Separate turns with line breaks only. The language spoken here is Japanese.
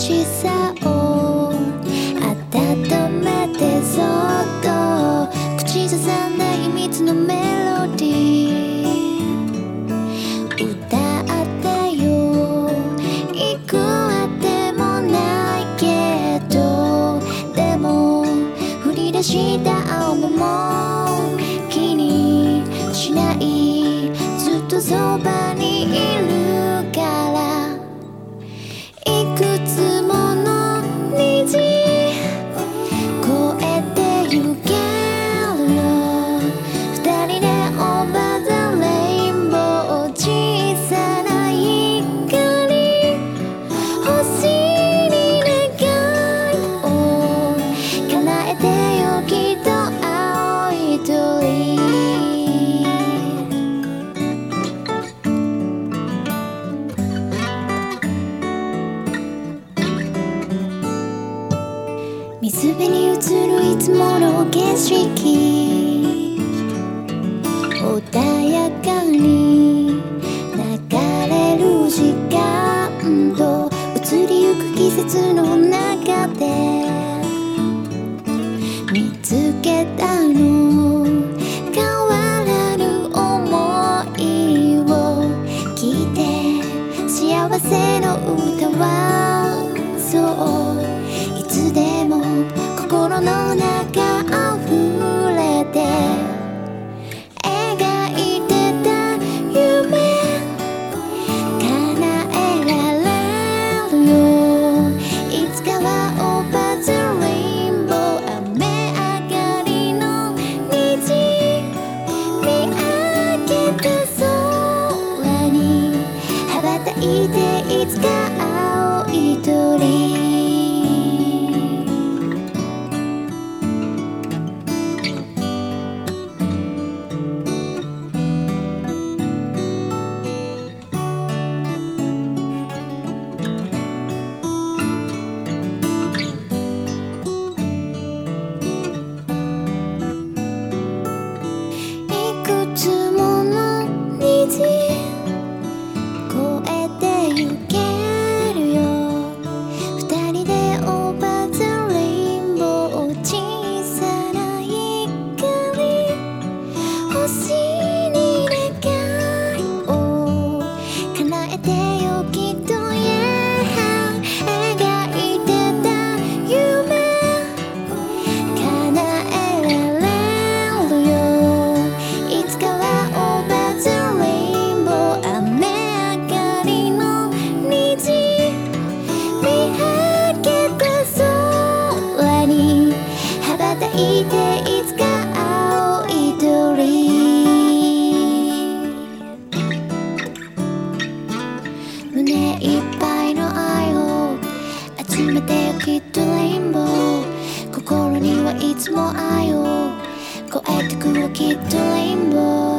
しさを温めてそっと口ずさんだ秘密のメロディー歌ってよいくらでもないけどでも降り出した青も気にしないずっとそばにいるからいくつもの虹越えてゆけるよ二人で Over the rainbow 小さな光星に願いを叶えてよきっと青い鳥水辺に映るいつもの景色穏やかに流れる時間と移りゆく季節の中で見つけたの変わらぬ想いを聞いて幸せの歌はそういつでも心の中溢れて描いてた夢叶えられるよいつかは Over the rainbow 雨上がりの虹見上げた空に羽ばたいていつか青い鳥いていつか青い鳥胸いっぱいの愛を集めてよきっとレインボー心にはいつも愛を超えてくよきっとレインボー